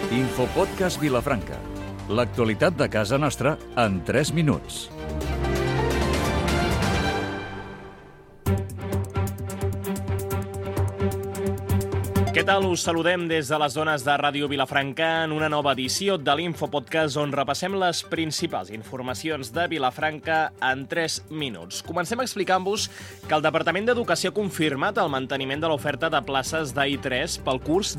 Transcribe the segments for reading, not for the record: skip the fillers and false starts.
Infopodcast Vilafranca. L'actualitat de casa nostra en 3 minuts. Què tal? Us saludem des de les zones de Ràdio Vilafranca en una nova edició de l'Infopodcast on repassem les principals informacions de Vilafranca en 3 minuts. Comencem explicant-vos que el Departament d'Educació ha confirmat el manteniment de l'oferta de places d'I3 pel curs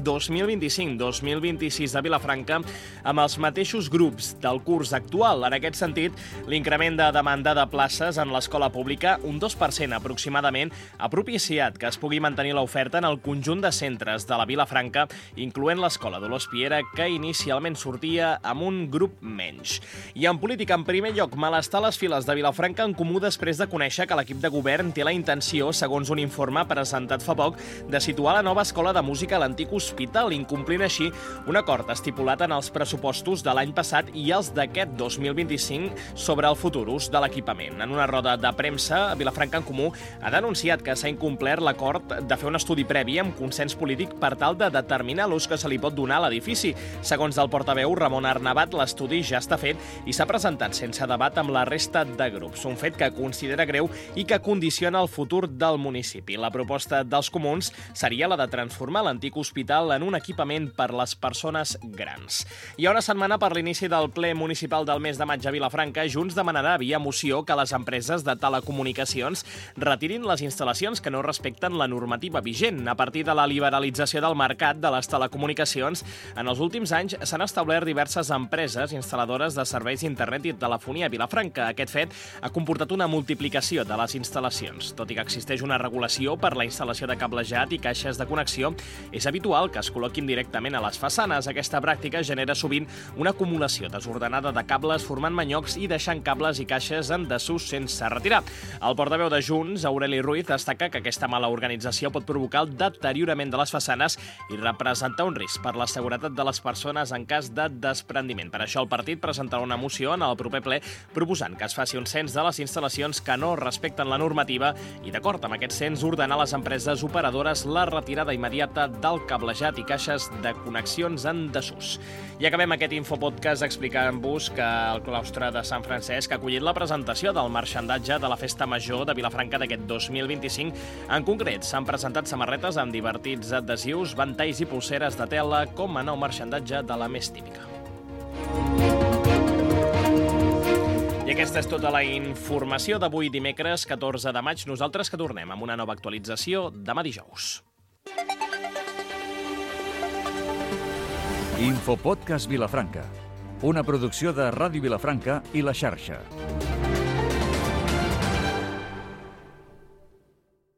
2025-2026 de Vilafranca amb els mateixos grups del curs actual. En aquest sentit, l'increment de demanda de places en l'escola pública, un 2% aproximadament, ha propiciat que es pugui mantenir l'oferta en el conjunt de centres de la Vilafranca, incloent l'Escola Dolors Piera, que inicialment sortia amb un grup menys. I en política, en primer lloc, malestar a les files de Vilafranca en Comú després de conèixer que l'equip de govern té la intenció, segons un informe presentat fa poc, de situar la nova escola de música a l'antic hospital, incomplint així un acord estipulat en els pressupostos de l'any passat i els d'aquest 2025 sobre el futur ús de l'equipament. En una roda de premsa, Vilafranca en Comú ha denunciat que s'ha incomplert l'acord de fer un estudi previ amb consens polític per tal de determinar l'ús que se li pot donar a l'edifici. Segons el portaveu Ramon Arnabat, l'estudi ja està fet i s'ha presentat sense debat amb la resta de grups, un fet que considera greu i que condiciona el futur del municipi. La proposta dels comuns seria la de transformar l'antic hospital en un equipament per les persones grans. I a una setmana per l'inici del ple municipal del mes de maig a Vilafranca, Junts demanarà via moció que les empreses de telecomunicacions retirin les instal·lacions que no respecten la normativa vigent. A partir de la liberalització del mercat de les telecomunicacions, en els últims anys s'han establert diverses empreses instal·ladores de serveis d'internet i telefonia a Vilafranca. Aquest fet ha comportat una multiplicació de les instal·lacions. Tot i que existeix una regulació per la instal·lació de cablejat i caixes de connexió, és habitual que es col·loquin directament a les façanes. Aquesta pràctica genera sovint una acumulació desordenada de cables formant manyocs i deixant cables i caixes en desús sense retirar. El portaveu de Junts, Aureli Ruiz, destaca que aquesta mala organització pot provocar el deteriorament de les façanes i representar un risc per la seguretat de les persones en cas de desprendiment. Per això el partit presentarà una moció en el proper ple proposant que es faci un cens de les instal·lacions que no respecten la normativa i, d'acord amb aquest cens, ordenar a les empreses operadores la retirada immediata del cablejat i caixes de connexions en desús. I acabem aquest infopodcast explicant-vos que el claustre de Sant Francesc ha acollit la presentació del marxandatge de la Festa Major de Vilafranca d'aquest 2025. En concret, s'han presentat samarretes amb divertits adhesius, ventalls i pulseres de tela com a nou marxandatge de la més típica. I aquesta és tota la informació d'avui dimecres 14 de maig. Nosaltres que tornem amb una nova actualització demà dijous. Infopodcast Vilafranca, una producció de Ràdio Vilafranca i La Xarxa.